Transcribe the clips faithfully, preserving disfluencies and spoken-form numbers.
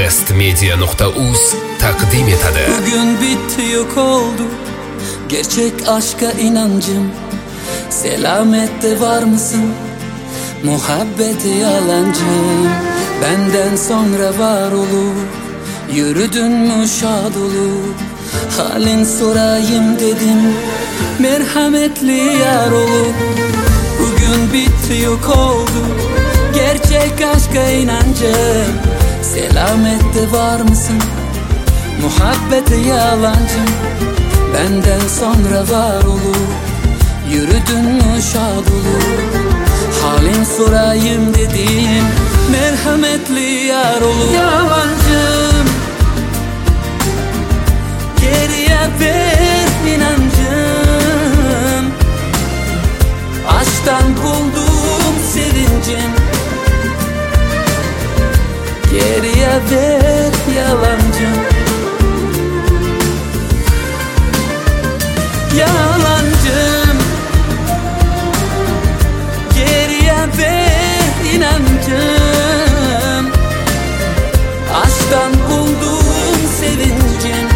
best media nokta uz taqdim etadi. Bugün bitti, yok oldu gerçek aşka inancım. Selamette var mısın? Muhabbeti yalancım. Benden sonra var olup yürüdün mü şad olup, halin sorayım dedim, merhametli yar olup. Bugün bitti, yok oldu gerçek aşka inancım. Selamette var mısın? Muhabbeti yalancım. Benden sonra var olup yürüdün mü şad olup, halin sorayım dedim, merhametli yar olup. Yalancım, geriye ver inancım. Aşktan buldum sevincim. Geriye ver yalancım. Yalancım, geriye ver inancım. Aşktan buldum sevincim.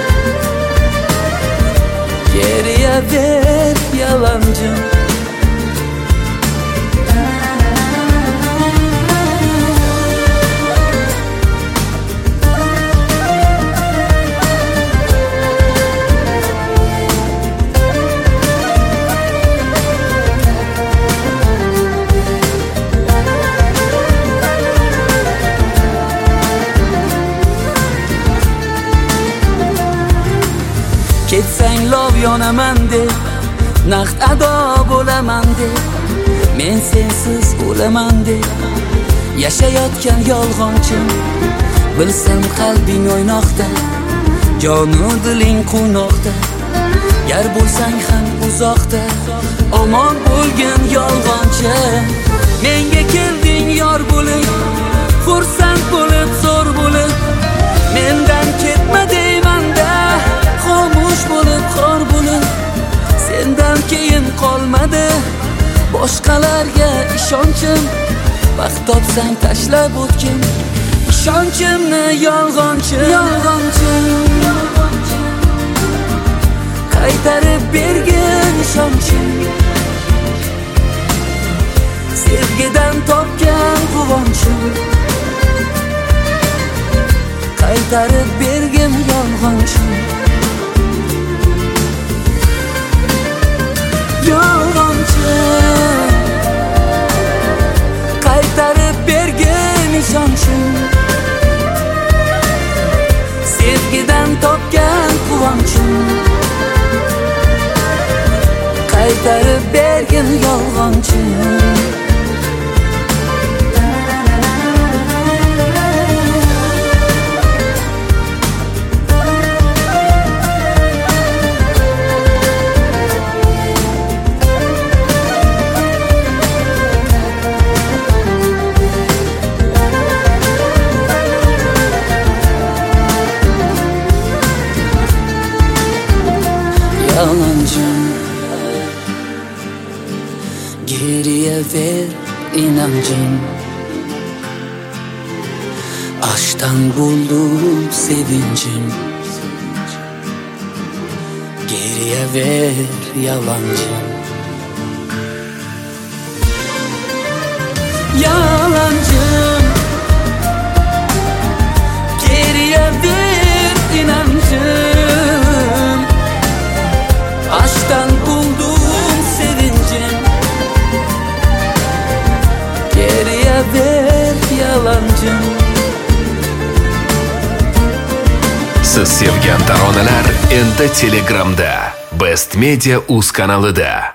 Geriye ver yalancım. Ketsang lov yonaman de, naqd ado bo'laman de, men sensiz o'laman de, yashayotgan yolg'onchim. Bilsam qalbing o'ynoqda, jonu diling quvnoqda. Gar bo'lsang ham uzoqda, omon bo'lgin yolg'onchi. Menga kelding yor bo'lib, xursand bo'lib, zo'r bo'lib. Mendan ketma deymanda, xomush bo'lib, xor bo'lib. Sendan keyin qolmadi boshqalarga ishonchim. Vaqt topsang tashlab o'tgin ishonchimni yolg'onchi. Yolg'onchi, qaytarib bergin ishonchim. Sevgidan topgan quvonchim. Qaytarib bergin yolg'onchim. Yolg'onchi, qaytarib bergin ishonchim. Sevgidan topgan quvonchim. Qaytarib bergin yolg'onchim. Yalancım, geriye ver inancım. Aşktan buldum sevincim. Geriye ver yalancım. Yalancım, geriye ver inancım. Aşktan buldum sevincim. Geriye ver yalancım. Siz sevgan taronalar endi Telegramda Best Media uz kanalida.